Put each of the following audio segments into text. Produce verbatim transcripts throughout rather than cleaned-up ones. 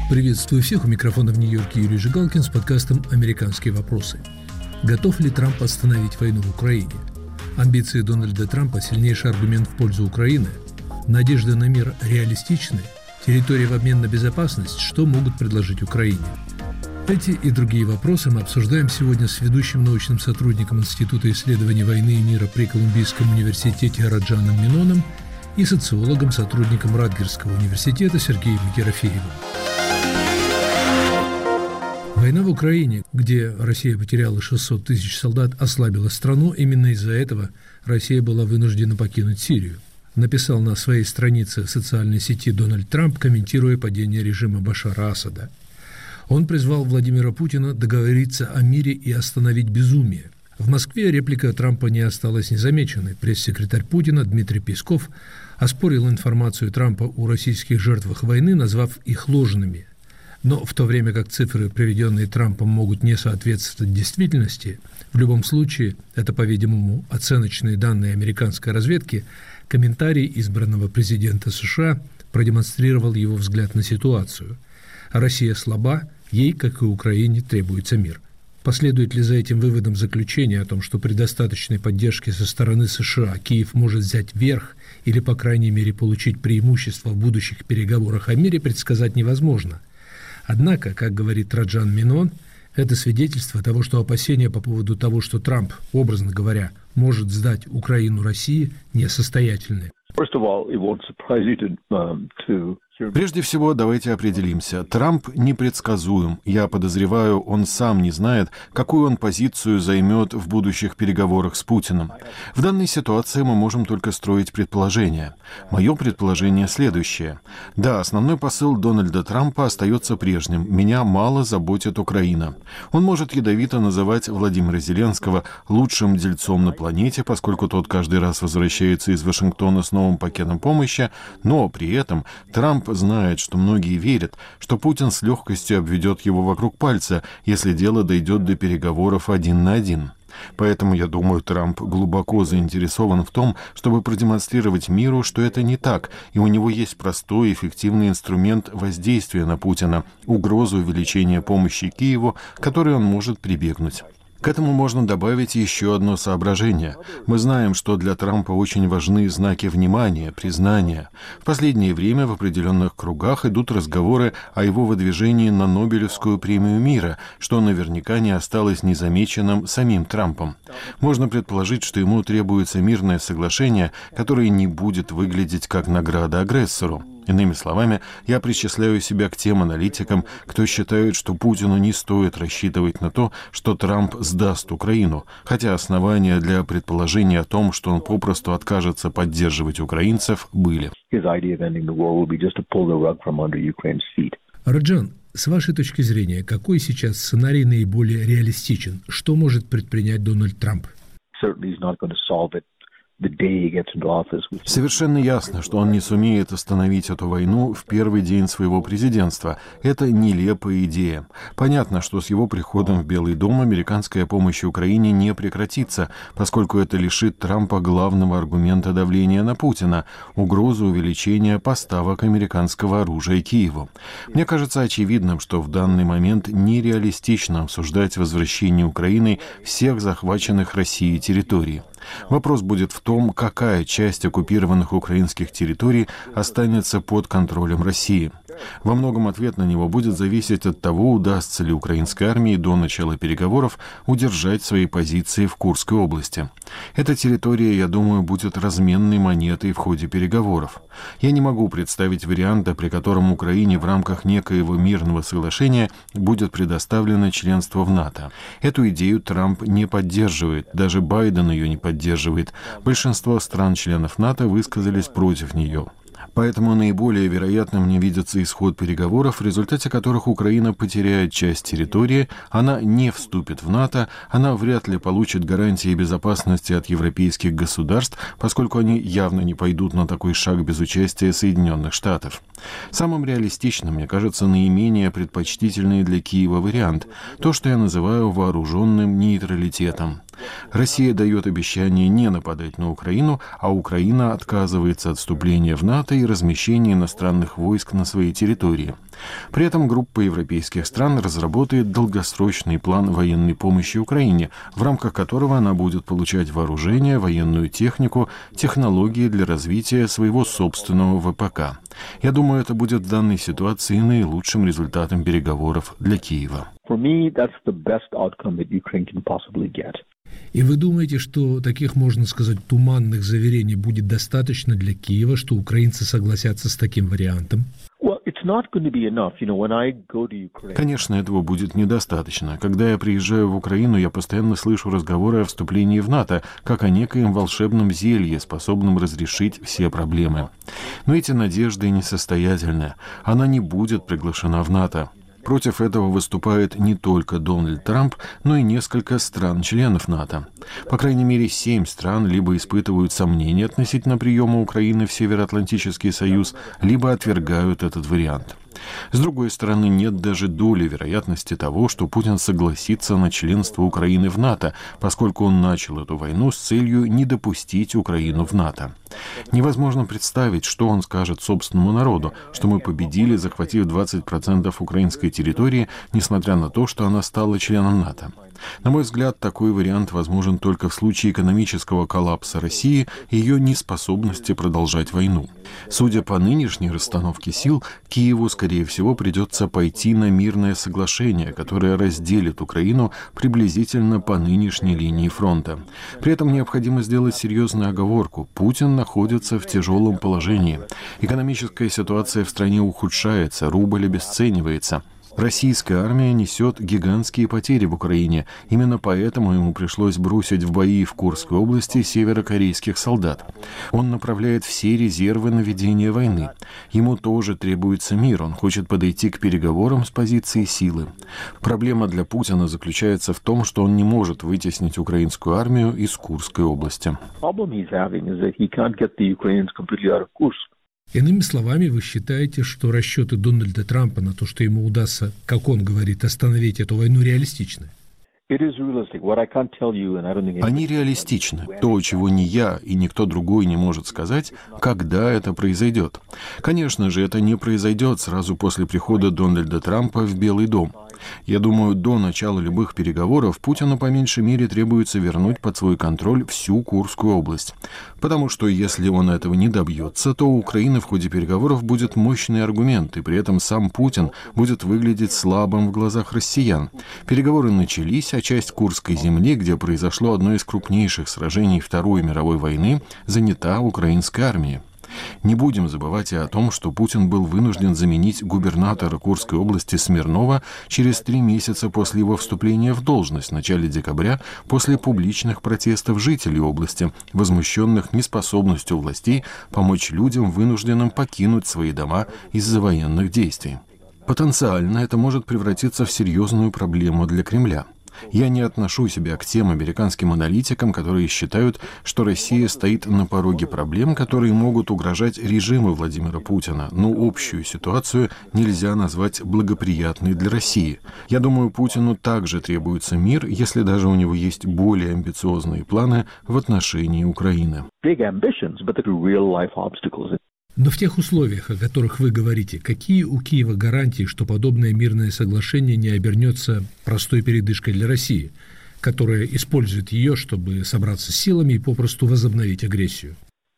Приветствую всех, у микрофона в Нью-Йорке Юрий Жигалкин с подкастом «Американские вопросы». Готов ли Трамп остановить войну в Украине? Амбиции Дональда Трампа – сильнейший аргумент в пользу Украины. Надежды на мир реалистичны? Территория в обмен на безопасность? Что могут предложить Украине? Эти и другие вопросы мы обсуждаем сегодня с ведущим научным сотрудником Института исследований войны и мира при Колумбийском университете Раджаном Меноном и социологом, сотрудником Радгерского университета Сергеем Ерофеевым. Война в Украине, где Россия потеряла шестьсот тысяч солдат, ослабила страну. Именно из-за этого Россия была вынуждена покинуть Сирию. Написал на своей странице в социальной сети Дональд Трамп, комментируя падение режима Башара Асада. Он призвал Владимира Путина договориться о мире и остановить безумие. В Москве реплика Трампа не осталась незамеченной. Пресс-секретарь Путина Дмитрий Песков оспорил информацию Трампа о российских жертвах войны, назвав их ложными. Но в то время как цифры, приведенные Трампом, могут не соответствовать действительности, в любом случае, это, по-видимому, оценочные данные американской разведки, комментарий избранного президента США продемонстрировал его взгляд на ситуацию. Россия слаба, ей, как и Украине, требуется мир. Последует ли за этим выводом заключение о том, что при достаточной поддержке со стороны США Киев может взять верх или, по крайней мере, получить преимущество в будущих переговорах о мире, предсказать невозможно. Однако, как говорит Раджан Менон, это свидетельство того, что опасения по поводу того, что Трамп, образно говоря, может сдать Украину России, несостоятельны. Прежде всего, давайте определимся. Трамп непредсказуем. Я подозреваю, он сам не знает, какую он позицию займет в будущих переговорах с Путиным. В данной ситуации мы можем только строить предположения. Мое предположение следующее. Да, основной посыл Дональда Трампа остается прежним. Меня мало заботит Украина. Он может ядовито называть Владимира Зеленского лучшим дельцом на планете, поскольку тот каждый раз возвращается из Вашингтона с новым пакетом помощи, но при этом Трамп знает, что многие верят, что Путин с легкостью обведет его вокруг пальца, если дело дойдет до переговоров один на один. Поэтому, я думаю, Трамп глубоко заинтересован в том, чтобы продемонстрировать миру, что это не так, и у него есть простой и эффективный инструмент воздействия на Путина, угрозу увеличения помощи Киеву, к которой он может прибегнуть. К этому можно добавить еще одно соображение. Мы знаем, что для Трампа очень важны знаки внимания, признания. В последнее время в определенных кругах идут разговоры о его выдвижении на Нобелевскую премию мира, что наверняка не осталось незамеченным самим Трампом. Можно предположить, что ему требуется мирное соглашение, которое не будет выглядеть как награда агрессору. Иными словами, я причисляю себя к тем аналитикам, кто считает, что Путину не стоит рассчитывать на то, что Трамп сдаст Украину, хотя основания для предположения о том, что он попросту откажется поддерживать украинцев, были. Раджан, с вашей точки зрения, какой сейчас сценарий наиболее реалистичен? Что может предпринять Дональд Трамп? Совершенно ясно, что он не сумеет остановить эту войну в первый день своего президентства. Это нелепая идея. Понятно, что с его приходом в Белый дом американская помощь Украине не прекратится, поскольку это лишит Трампа главного аргумента давления на Путина – угрозу увеличения поставок американского оружия Киеву. Мне кажется очевидным, что в данный момент нереалистично обсуждать возвращение Украины всех захваченных Россией территорий. Вопрос будет в том, какая часть оккупированных украинских территорий останется под контролем России. Во многом ответ на него будет зависеть от того, удастся ли украинской армии до начала переговоров удержать свои позиции в Курской области. Эта территория, я думаю, будет разменной монетой в ходе переговоров. Я не могу представить варианта, при котором Украине в рамках некоего мирного соглашения будет предоставлено членство в НАТО. Эту идею Трамп не поддерживает, даже Байден ее не поддерживает. Большинство стран-членов НАТО высказались против нее. Поэтому наиболее вероятным мне видится исход переговоров, в результате которых Украина потеряет часть территории, она не вступит в НАТО, она вряд ли получит гарантии безопасности от европейских государств, поскольку они явно не пойдут на такой шаг без участия Соединенных Штатов. Самым реалистичным, мне кажется, наименее предпочтительный для Киева вариант – то, что я называю вооруженным нейтралитетом. Россия дает обещание не нападать на Украину, а Украина отказывается от вступления в НАТО и размещения иностранных войск на своей территории. При этом группа европейских стран разработает долгосрочный план военной помощи Украине, в рамках которого она будет получать вооружение, военную технику, технологии для развития своего собственного ВПК. Я думаю, это будет в данной ситуации наилучшим результатом переговоров для Киева. И вы думаете, что таких, можно сказать, туманных заверений будет достаточно для Киева, что украинцы согласятся с таким вариантом? Конечно, этого будет недостаточно. Когда я приезжаю в Украину, я постоянно слышу разговоры о вступлении в НАТО, как о некоем волшебном зелье, способном разрешить все проблемы. Но эти надежды несостоятельны. Она не будет приглашена в НАТО. Против этого выступает не только Дональд Трамп, но и несколько стран-членов НАТО. По крайней мере, семь стран либо испытывают сомнения относительно приема Украины в Североатлантический союз, либо отвергают этот вариант. С другой стороны, нет даже доли вероятности того, что Путин согласится на членство Украины в НАТО, поскольку он начал эту войну с целью не допустить Украину в НАТО. Невозможно представить, что он скажет собственному народу, что мы победили, захватив двадцать процентов украинской территории, несмотря на то, что она стала членом НАТО. На мой взгляд, такой вариант возможен только в случае экономического коллапса России и ее неспособности продолжать войну. Судя по нынешней расстановке сил, Киеву, скорее всего, придется пойти на мирное соглашение, которое разделит Украину приблизительно по нынешней линии фронта. При этом необходимо сделать серьезную оговорку. Путин находится в тяжелом положении. Экономическая ситуация в стране ухудшается, рубль обесценивается. Российская армия несет гигантские потери в Украине. Именно поэтому ему пришлось бросить в бои в Курской области северокорейских солдат. Он направляет все резервы на ведение войны. Ему тоже требуется мир. Он хочет подойти к переговорам с позиции силы. Проблема для Путина заключается в том, что он не может вытеснить украинскую армию из Курской области. Иными словами, вы считаете, что расчеты Дональда Трампа на то, что ему удастся, как он говорит, остановить эту войну, реалистичны? Они реалистичны. То, чего ни я и никто другой не может сказать, когда это произойдет. Конечно же, это не произойдет сразу после прихода Дональда Трампа в Белый дом. Я думаю, до начала любых переговоров Путину по меньшей мере требуется вернуть под свой контроль всю Курскую область. Потому что если он этого не добьется, то у Украины в ходе переговоров будет мощный аргумент, и при этом сам Путин будет выглядеть слабым в глазах россиян. Переговоры начались, а часть Курской земли, где произошло одно из крупнейших сражений Второй мировой войны, занята украинской армией. Не будем забывать и о том, что Путин был вынужден заменить губернатора Курской области Смирнова через три месяца после его вступления в должность в начале декабря, после публичных протестов жителей области, возмущенных неспособностью властей помочь людям, вынужденным покинуть свои дома из-за военных действий. Потенциально это может превратиться в серьезную проблему для Кремля. Я не отношу себя к тем американским аналитикам, которые считают, что Россия стоит на пороге проблем, которые могут угрожать режиму Владимира Путина, но общую ситуацию нельзя назвать благоприятной для России. Я думаю, Путину также требуется мир, если даже у него есть более амбициозные планы в отношении Украины. Но в тех условиях, о которых вы говорите, какие у Киева гарантии, что подобное мирное соглашение не обернется простой передышкой для России, которая использует ее, чтобы собраться с силами и попросту возобновить агрессию?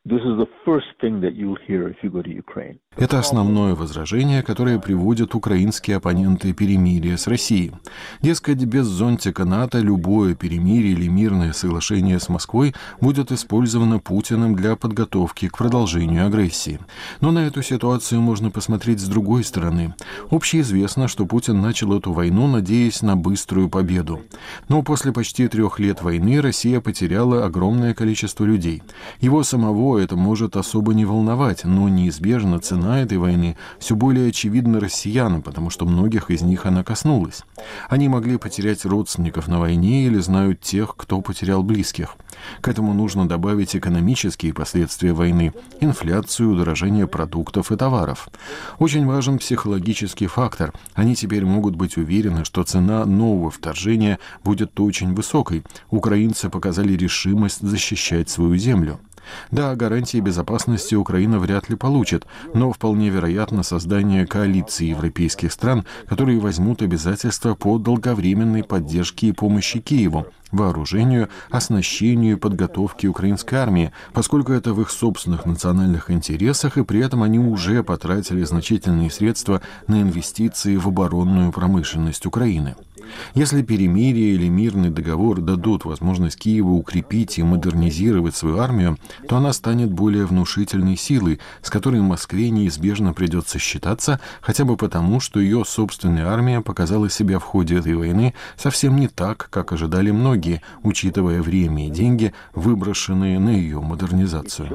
Это основное возражение, которое приводят украинские оппоненты перемирия с Россией. Дескать, без зонтика НАТО любое перемирие или мирное соглашение с Москвой будет использовано Путиным для подготовки к продолжению агрессии. Но на эту ситуацию можно посмотреть с другой стороны. Общеизвестно, что Путин начал эту войну, надеясь на быструю победу. Но после почти трех лет войны Россия потеряла огромное количество людей. Его самого его это может особо не волновать, но неизбежно цена этой войны все более очевидна россиянам, потому что многих из них она коснулась. Они могли потерять родственников на войне или знают тех, кто потерял близких. К этому нужно добавить экономические последствия войны, инфляцию, удорожание продуктов и товаров. Очень важен психологический фактор. Они теперь могут быть уверены, что цена нового вторжения будет очень высокой. Украинцы показали решимость защищать свою землю. Да, гарантии безопасности Украина вряд ли получит, но вполне вероятно создание коалиции европейских стран, которые возьмут обязательства по долговременной поддержке и помощи Киеву, вооружению, оснащению и подготовке украинской армии, поскольку это в их собственных национальных интересах, и при этом они уже потратили значительные средства на инвестиции в оборонную промышленность Украины. Если перемирие или мирный договор дадут возможность Киеву укрепить и модернизировать свою армию, то она станет более внушительной силой, с которой Москве неизбежно придется считаться, хотя бы потому, что ее собственная армия показала себя в ходе этой войны совсем не так, как ожидали многие, учитывая время и деньги, выброшенные на ее модернизацию.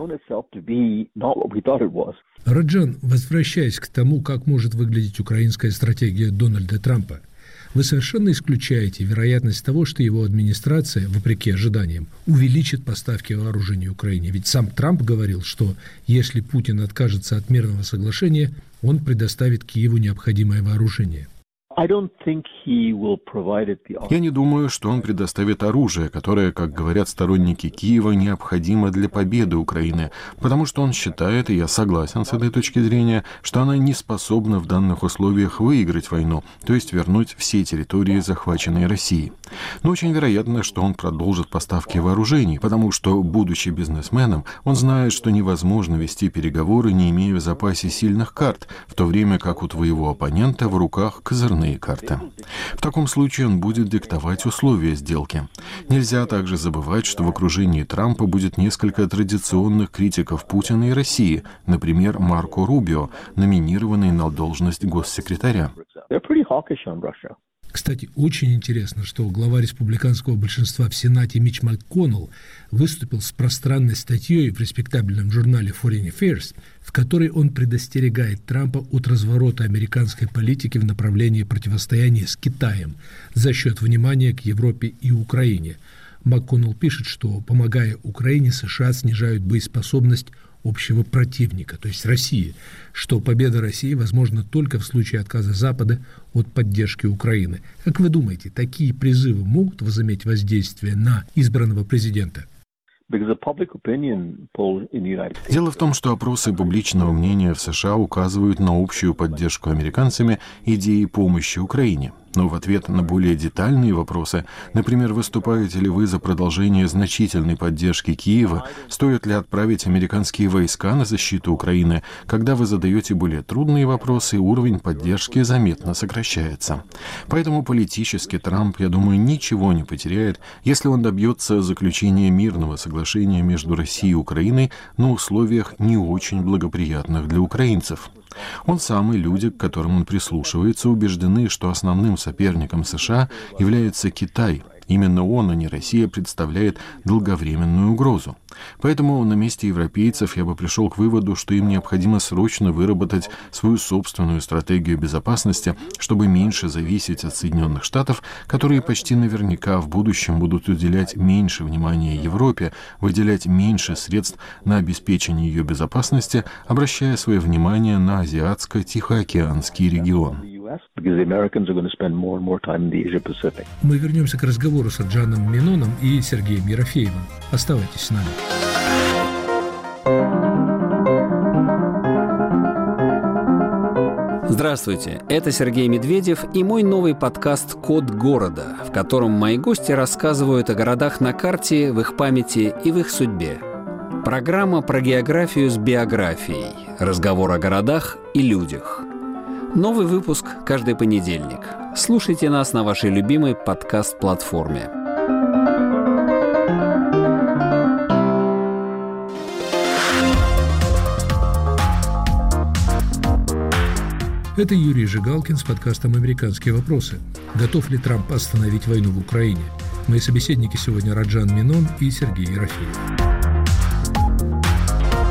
Раджан, возвращаясь к тому, как может выглядеть украинская стратегия Дональда Трампа, вы совершенно исключаете вероятность того, что его администрация, вопреки ожиданиям, увеличит поставки вооружений Украине. Ведь сам Трамп говорил, что если Путин откажется от мирного соглашения, он предоставит Киеву необходимое вооружение. Я не думаю, что он предоставит оружие, которое, как говорят сторонники Киева, необходимо для победы Украины, потому что он считает, и я согласен с этой точки зрения, что она не способна в данных условиях выиграть войну, то есть вернуть все территории, захваченные Россией. Но очень вероятно, что он продолжит поставки вооружений, потому что, будучи бизнесменом, он знает, что невозможно вести переговоры, не имея в запасе сильных карт, в то время как у твоего оппонента в руках козырные карты. В таком случае он будет диктовать условия сделки. Нельзя также забывать, что в окружении Трампа будет несколько традиционных критиков Путина и России, например, Марко Рубио, номинированный на должность госсекретаря. Кстати, очень интересно, что глава республиканского большинства в Сенате Митч МакКоннелл выступил с пространной статьей в респектабельном журнале Foreign Affairs, в которой он предостерегает Трампа от разворота американской политики в направлении противостояния с Китаем за счет внимания к Европе и Украине. МакКоннелл пишет, что, помогая Украине, США снижают боеспособность общего противника, то есть России, что победа России возможна только в случае отказа Запада от поддержки Украины. Как вы думаете, такие призывы могут возыметь воздействие на избранного президента? Дело в том, что опросы публичного мнения в США указывают на общую поддержку американцами идеи помощи Украине. Но в ответ на более детальные вопросы, например, выступаете ли вы за продолжение значительной поддержки Киева, стоит ли отправить американские войска на защиту Украины, когда вы задаете более трудные вопросы, уровень поддержки заметно сокращается. Поэтому политически Трамп, я думаю, ничего не потеряет, если он добьется заключения мирного соглашения между Россией и Украиной на условиях не очень благоприятных для украинцев. Он сам и люди, к которым он прислушивается, убеждены, что основным соперником США является Китай. Именно он, а не Россия, представляет долговременную угрозу. Поэтому на месте европейцев я бы пришел к выводу, что им необходимо срочно выработать свою собственную стратегию безопасности, чтобы меньше зависеть от Соединенных Штатов, которые почти наверняка в будущем будут уделять меньше внимания Европе, выделять меньше средств на обеспечение ее безопасности, обращая свое внимание на Азиатско-Тихоокеанский регион. Мы вернемся к разговору с Раджаном Меноном и Сергеем Ерофеевым. Оставайтесь с нами. Здравствуйте, это Сергей Медведев и мой новый подкаст «Код города», в котором мои гости рассказывают о городах на карте, в их памяти и в их судьбе. Программа про географию с биографией, разговор о городах и людях. Новый выпуск каждый понедельник. Слушайте нас на вашей любимой подкаст-платформе. Это Юрий Жигалкин с подкастом «Американские вопросы». Готов ли Трамп остановить войну в Украине? Мои собеседники сегодня Раджан Менон и Сергей Ерофеев.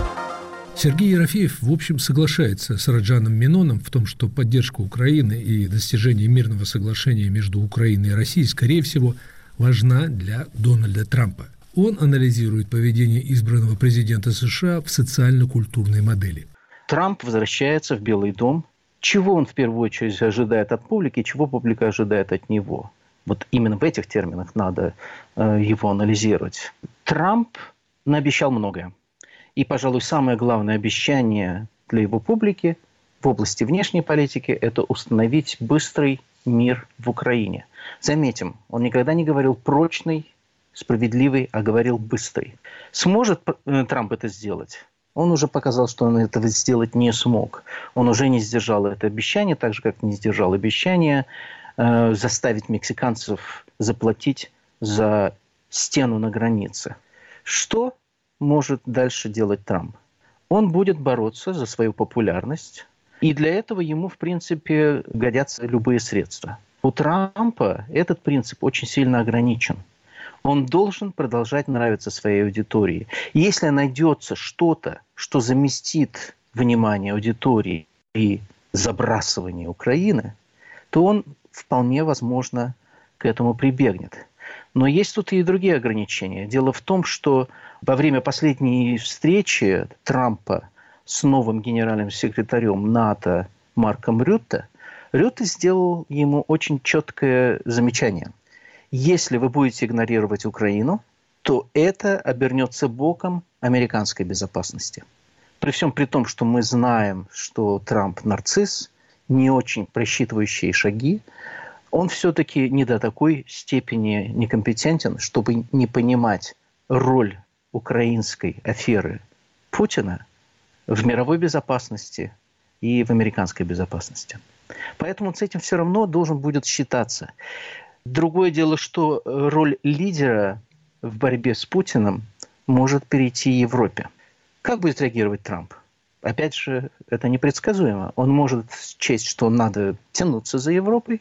Сергей Ерофеев, в общем, соглашается с Раджаном Меноном в том, что поддержка Украины и достижение мирного соглашения между Украиной и Россией, скорее всего, важна для Дональда Трампа. Он анализирует поведение избранного президента США в социально-культурной модели. Трамп возвращается в Белый дом. Чего он в первую очередь ожидает от публики, чего публика ожидает от него? Вот именно в этих терминах надо э, его анализировать. Трамп наобещал многое. И, пожалуй, самое главное обещание для его публики в области внешней политики – это установить быстрый мир в Украине. Заметим, он никогда не говорил прочный, справедливый, а говорил быстрый. Сможет Трамп это сделать? Он уже показал, что он этого сделать не смог. Он уже не сдержал это обещание, так же, как не сдержал обещание э, заставить мексиканцев заплатить за стену на границе. Что может дальше делать Трамп? Он будет бороться за свою популярность, и для этого ему, в принципе, годятся любые средства. У Трампа этот принцип очень сильно ограничен. Он должен продолжать нравиться своей аудитории. Если найдется что-то, что заместит внимание аудитории и забрасывание Украины, то он вполне возможно к этому прибегнет. Но есть тут и другие ограничения. Дело в том, что во время последней встречи Трампа с новым генеральным секретарем НАТО Марком Рютте, Рютте сделал ему очень четкое замечание. Если вы будете игнорировать Украину, то это обернется боком американской безопасности. При всем при том, что мы знаем, что Трамп нарцисс, не очень просчитывающий шаги, он все-таки не до такой степени некомпетентен, чтобы не понимать роль украинской аферы Путина в мировой безопасности и в американской безопасности. Поэтому с этим все равно должен будет считаться. Другое дело, что роль лидера в борьбе с Путиным может перейти в Европе. Как будет реагировать Трамп? Опять же, это непредсказуемо. Он может счесть, что надо тянуться за Европой,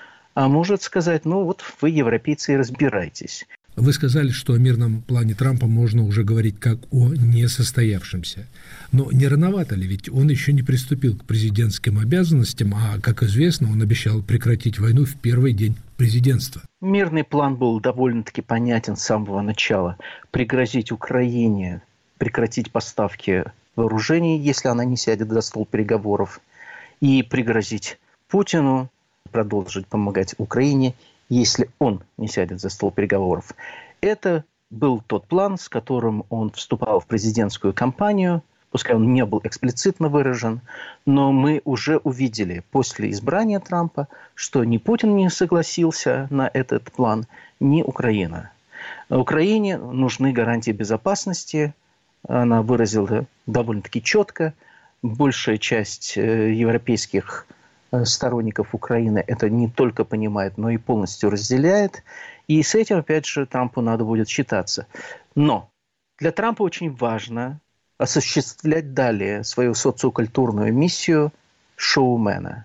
а может сказать, ну вот вы, европейцы, и разбирайтесь. Вы сказали, что о мирном плане Трампа можно уже говорить как о несостоявшемся. Но не рановато ли? Ведь он еще не приступил к президентским обязанностям, а, как известно, он обещал прекратить войну в первый день президентства. Мирный план был довольно-таки понятен с самого начала. Пригрозить Украине, прекратить поставки вооружений, если она не сядет за стол переговоров, и пригрозить Путину продолжить помогать Украине, если он не сядет за стол переговоров. Это был тот план, с которым он вступал в президентскую кампанию. Пускай он не был эксплицитно выражен, но мы уже увидели после избрания Трампа, что ни Путин не согласился на этот план, ни Украина. Украине нужны гарантии безопасности. Она выразила довольно-таки четко. Большая часть европейских сторонников Украины это не только понимает, но и полностью разделяет. И с этим, опять же, Трампу надо будет считаться. Но для Трампа очень важно осуществлять далее свою социокультурную миссию шоумена.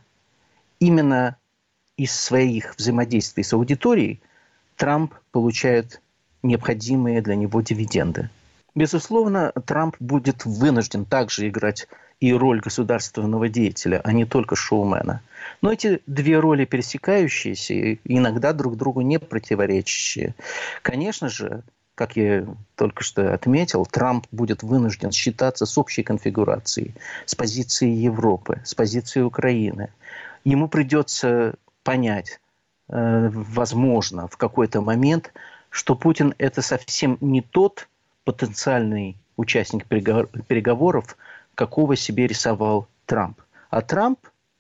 Именно из своих взаимодействий с аудиторией Трамп получает необходимые для него дивиденды. Безусловно, Трамп будет вынужден также играть и роль государственного деятеля, а не только шоумена. Но эти две роли пересекающиеся, иногда друг другу не противоречащие. Конечно же, как я только что отметил, Трамп будет вынужден считаться с общей конфигурацией, с позицией Европы, с позицией Украины. Ему придется понять, э, возможно, в какой-то момент, что Путин – это совсем не тот потенциальный участник переговоров, какого себе рисовал Трамп. А Трамп,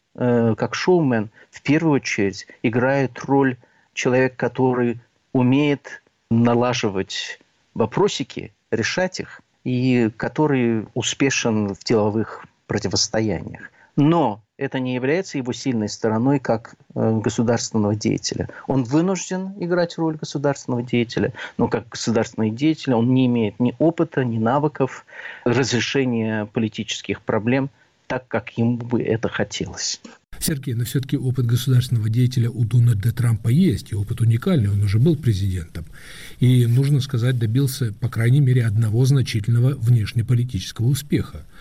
э, как шоумен, в первую очередь играет роль человека, который умеет налаживать вопросики, решать их, и который успешен в деловых противостояниях. Но это не является его сильной стороной как э, государственного деятеля. Он вынужден играть роль государственного деятеля, но как государственный деятель он не имеет ни опыта, ни навыков разрешения политических проблем так, как ему бы это хотелось. Сергей, но все-таки опыт государственного деятеля у Дональда Трампа есть, и опыт уникальный, он уже был президентом. И, нужно сказать, добился, по крайней мере, одного значительного внешнеполитического успеха.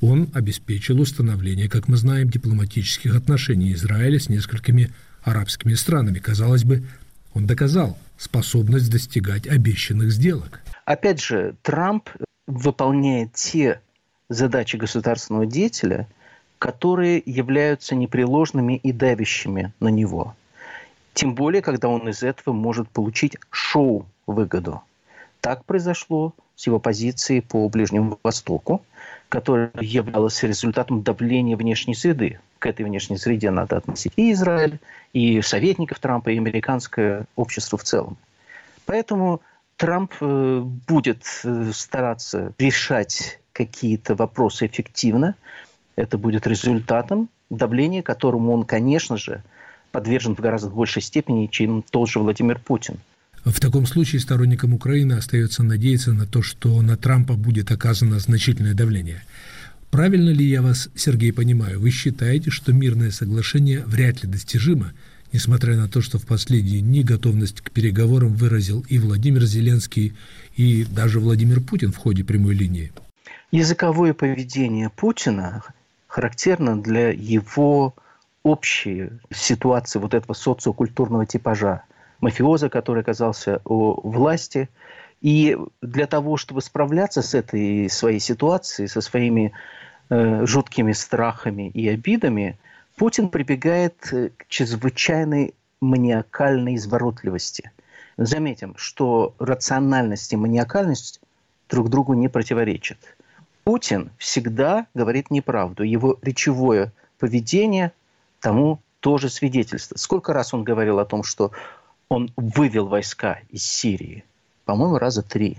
Он обеспечил установление, как мы знаем, дипломатических отношений Израиля с несколькими арабскими странами. Казалось бы, он доказал способность достигать обещанных сделок. Опять же, Трамп выполняет те задачи государственного деятеля, которые являются непреложными и давящими на него. Тем более, когда он из этого может получить шоу-выгоду. Так произошло с его позицией по Ближнему Востоку, которая являлась результатом давления внешней среды. К этой внешней среде надо относить и Израиль, и советников Трампа, и американское общество в целом. Поэтому Трамп будет стараться решать какие-то вопросы эффективно. Это будет результатом давления, которому он, конечно же, подвержен в гораздо большей степени, чем тот же Владимир Путин. В таком случае сторонникам Украины остается надеяться на то, что на Трампа будет оказано значительное давление. Правильно ли я вас, Сергей, понимаю? Вы считаете, что мирное соглашение вряд ли достижимо, несмотря на то, что в последние дни готовность к переговорам выразил и Владимир Зеленский, и даже Владимир Путин в ходе прямой линии? Языковое поведение Путина характерно для его общей ситуации вот этого социокультурного типажа. Мафиоза, который оказался у власти. И для того, чтобы справляться с этой своей ситуацией, со своими э, жуткими страхами и обидами, Путин прибегает к чрезвычайной маниакальной изворотливости. Заметим, что рациональность и маниакальность друг другу не противоречат. Путин всегда говорит неправду. Его речевое поведение тому тоже свидетельство. Сколько раз он говорил о том, что он вывел войска из Сирии? По-моему, раза три.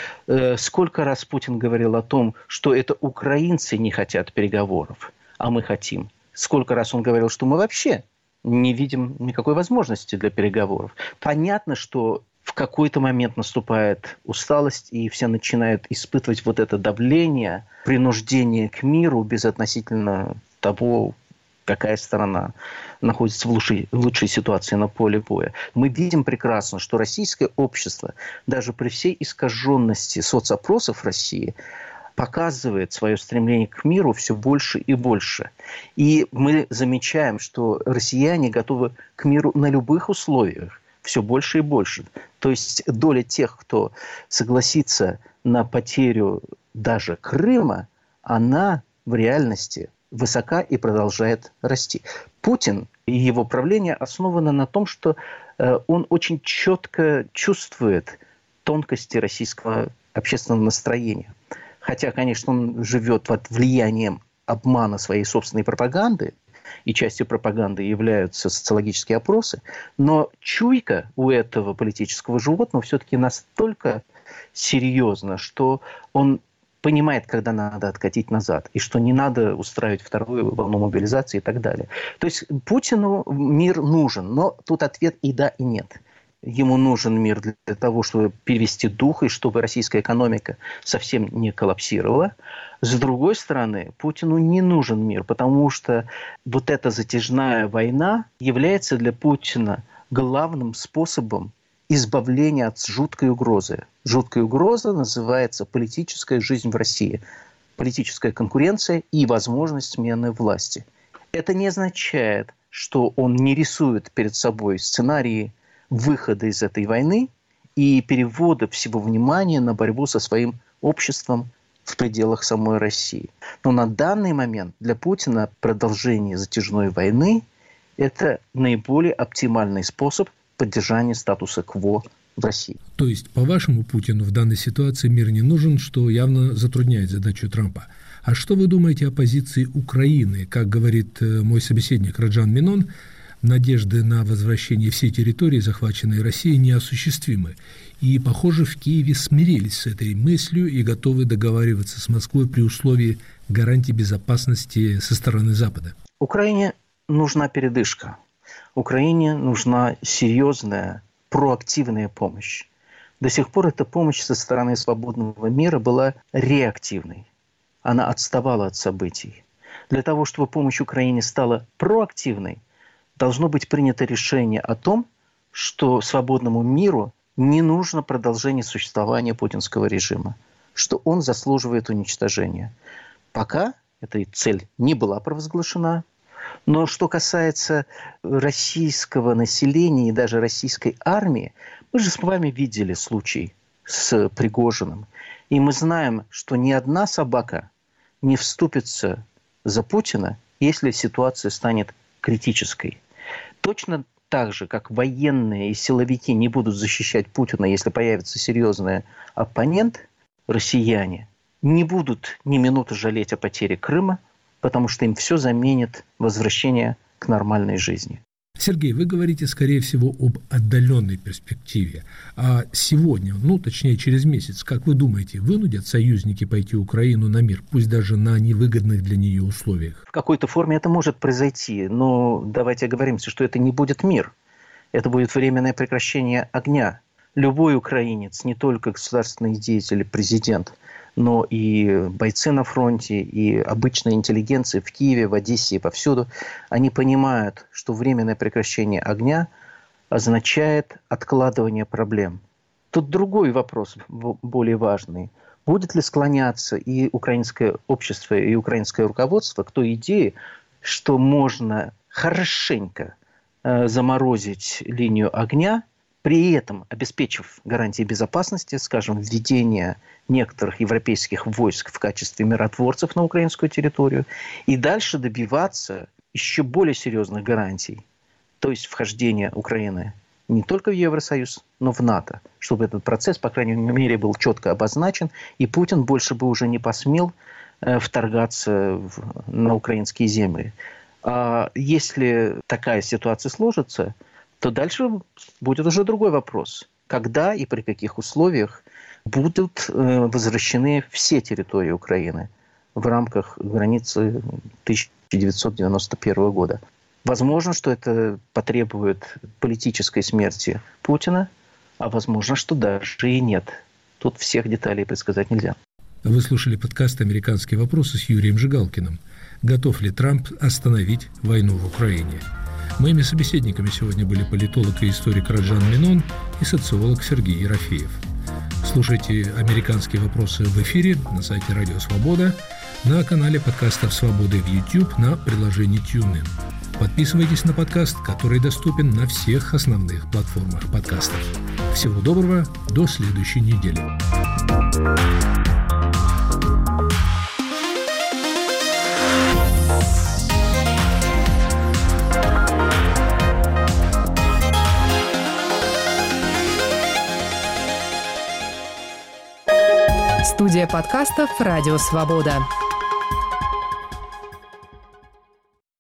Сколько раз Путин говорил о том, что это украинцы не хотят переговоров, а мы хотим? Сколько раз он говорил, что мы вообще не видим никакой возможности для переговоров? Понятно, что в какой-то момент наступает усталость, и все начинают испытывать вот это давление, принуждение к миру безотносительно того, какая сторона находится в лучшей, в лучшей ситуации на поле боя. Мы видим прекрасно, что российское общество, даже при всей искаженности соцопросов России, показывает свое стремление к миру все больше и больше. И мы замечаем, что россияне готовы к миру на любых условиях все больше и больше. То есть доля тех, кто согласится на потерю даже Крыма, она в реальности высока и продолжает расти. Путин и его правление основано на том, что э, он очень четко чувствует тонкости российского общественного настроения. Хотя, конечно, он живет под влиянием обмана своей собственной пропаганды, и частью пропаганды являются социологические опросы, но чуйка у этого политического животного все-таки настолько серьезна, что он понимает, когда надо откатить назад, и что не надо устраивать вторую волну мобилизации и так далее. То есть Путину мир нужен, но тут ответ и да, и нет. Ему нужен мир для того, чтобы перевести дух, и чтобы российская экономика совсем не коллапсировала. С другой стороны, Путину не нужен мир, потому что вот эта затяжная война является для Путина главным способом избавления от жуткой угрозы. Жуткая угроза называется политическая жизнь в России, политическая конкуренция и возможность смены власти. Это не означает, что он не рисует перед собой сценарии выхода из этой войны и перевода всего внимания на борьбу со своим обществом в пределах самой России. Но на данный момент для Путина продолжение затяжной войны – это наиболее оптимальный способ поддержания статуса кво в России. То есть, по-вашему, Путину в данной ситуации мир не нужен, что явно затрудняет задачу Трампа. А что вы думаете о позиции Украины? Как говорит мой собеседник Раджан Минон, надежды на возвращение всей территории, захваченной Россией, неосуществимы. И, похоже, в Киеве смирились с этой мыслью и готовы договариваться с Москвой при условии гарантии безопасности со стороны Запада. Украине нужна передышка. Украине нужна серьезная, проактивная помощь. До сих пор эта помощь со стороны свободного мира была реактивной. Она отставала от событий. Для того, чтобы помощь Украине стала проактивной, должно быть принято решение о том, что свободному миру не нужно продолжение существования путинского режима, что он заслуживает уничтожения. Пока эта цель не была провозглашена. Но что касается российского населения и даже российской армии, мы же с вами видели случай с Пригожиным. И мы знаем, что ни одна собака не вступится за Путина, если ситуация станет критической. Точно так же, как военные и силовики не будут защищать Путина, если появится серьезный оппонент, россияне не будут ни минуты жалеть о потере Крыма, потому что им все заменит возвращение к нормальной жизни. Сергей, вы говорите, скорее всего, об отдаленной перспективе. А сегодня, ну, точнее, через месяц, как вы думаете, вынудят союзники пойти Украину на мир, пусть даже на невыгодных для нее условиях? В какой-то форме это может произойти, но давайте оговоримся, что это не будет мир. Это будет временное прекращение огня. Любой украинец, не только государственный деятель, президент, но и бойцы на фронте, и обычная интеллигенция в Киеве, в Одессе и повсюду, они понимают, что временное прекращение огня означает откладывание проблем. Тут другой вопрос, более важный. Будет ли склоняться и украинское общество, и украинское руководство к той идее, что можно хорошенько э, заморозить линию огня, при этом обеспечив гарантии безопасности, скажем, введение некоторых европейских войск в качестве миротворцев на украинскую территорию, и дальше добиваться еще более серьезных гарантий, то есть вхождения Украины не только в Евросоюз, но в НАТО, чтобы этот процесс, по крайней мере, был четко обозначен, и Путин больше бы уже не посмел э, вторгаться в, на украинские земли. А если такая ситуация сложится, то дальше будет уже другой вопрос. Когда и при каких условиях будут э, возвращены все территории Украины в рамках границы тысяча девятьсот девяносто первого года. Возможно, что это потребует политической смерти Путина, а возможно, что даже и нет. Тут всех деталей предсказать нельзя. Вы слушали подкаст «Американские вопросы» с Юрием Жигалкиным. Готов ли Трамп остановить войну в Украине? Моими собеседниками сегодня были политолог и историк Раджан Минон и социолог Сергей Ерофеев. Слушайте «Американские вопросы» в эфире на сайте Радио Свобода, на канале подкастов «Свободы» в YouTube, на приложении TuneIn. Подписывайтесь на подкаст, который доступен на всех основных платформах подкастов. Всего доброго, до следующей недели. Студия подкастов «Радио Свобода».